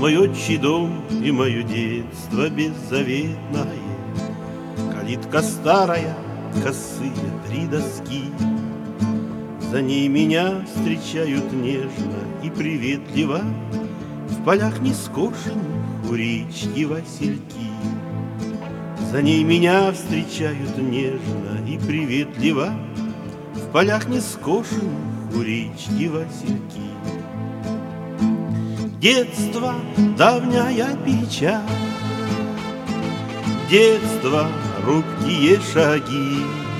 Мой отчий дом и мое детство беззаветное, калитка старая, косые 3 доски. За ней меня встречают нежно и приветливо в полях нескошенных у речки васильки. За ней меня встречают нежно и приветливо в полях нескошенных у речки васильки. Детство, давняя печаль, детство, робкие шаги,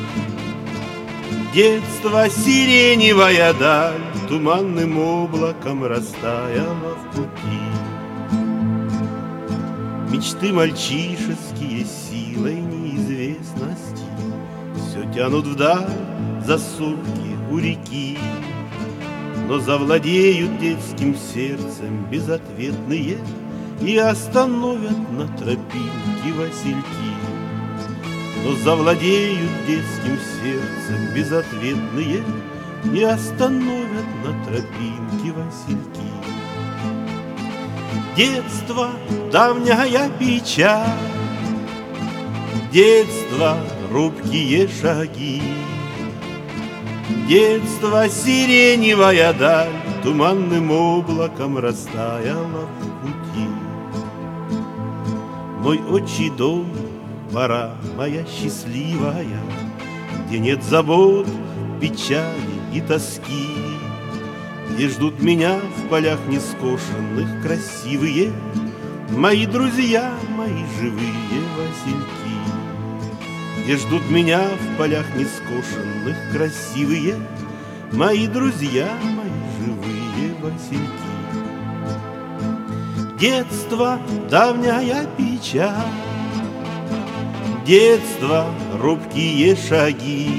детство, сиреневая даль туманным облаком растаяла в пути. Мечты мальчишеские силой неизвестности все тянут вдаль за сутки у реки. Но завладеют детским сердцем безответные и остановят на тропинке васильки. Но завладеют детским сердцем безответные и остановят на тропинке васильки. Детство, давняя печаль, детство, робкие шаги, детство, сиреневая даль туманным облаком растаяла в пути. Мой отчий дом, пора моя счастливая, где нет забот, печали и тоски, где ждут меня в полях нескошенных красивые мои друзья, мои живые васильки. Где ждут меня в полях нескошенных красивые мои друзья, мои живые васильки. Детство, давняя печаль, детство, робкие шаги,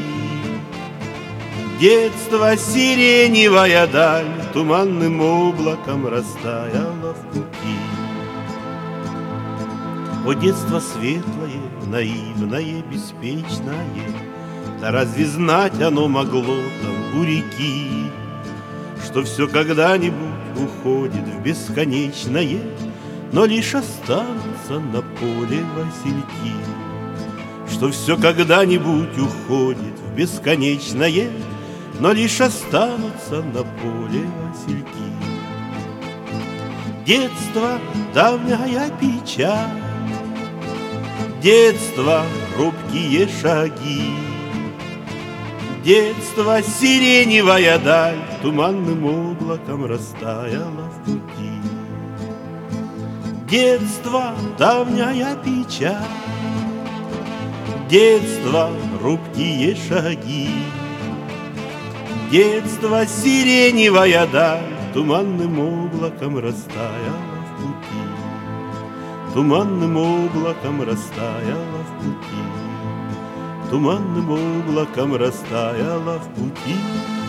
детство, сиреневая даль туманным облаком растаяла в пути. О, детство светлое, наивное, беспечное, да разве знать оно могло там у реки, что все когда-нибудь уходит в бесконечное, но лишь останутся на поле васильки. Что все когда-нибудь уходит в бесконечное, но лишь останутся на поле васильки. Детство, давняя печаль, детство, робкие шаги, детство, сиреневая даль туманным облаком растаяла в пути. Детство, давняя печаль, детство, робкие шаги, детство, сиреневая даль туманным облаком растаяла в пути. Туманным облаком растаяла в пути, туманным облаком растаяла в пути.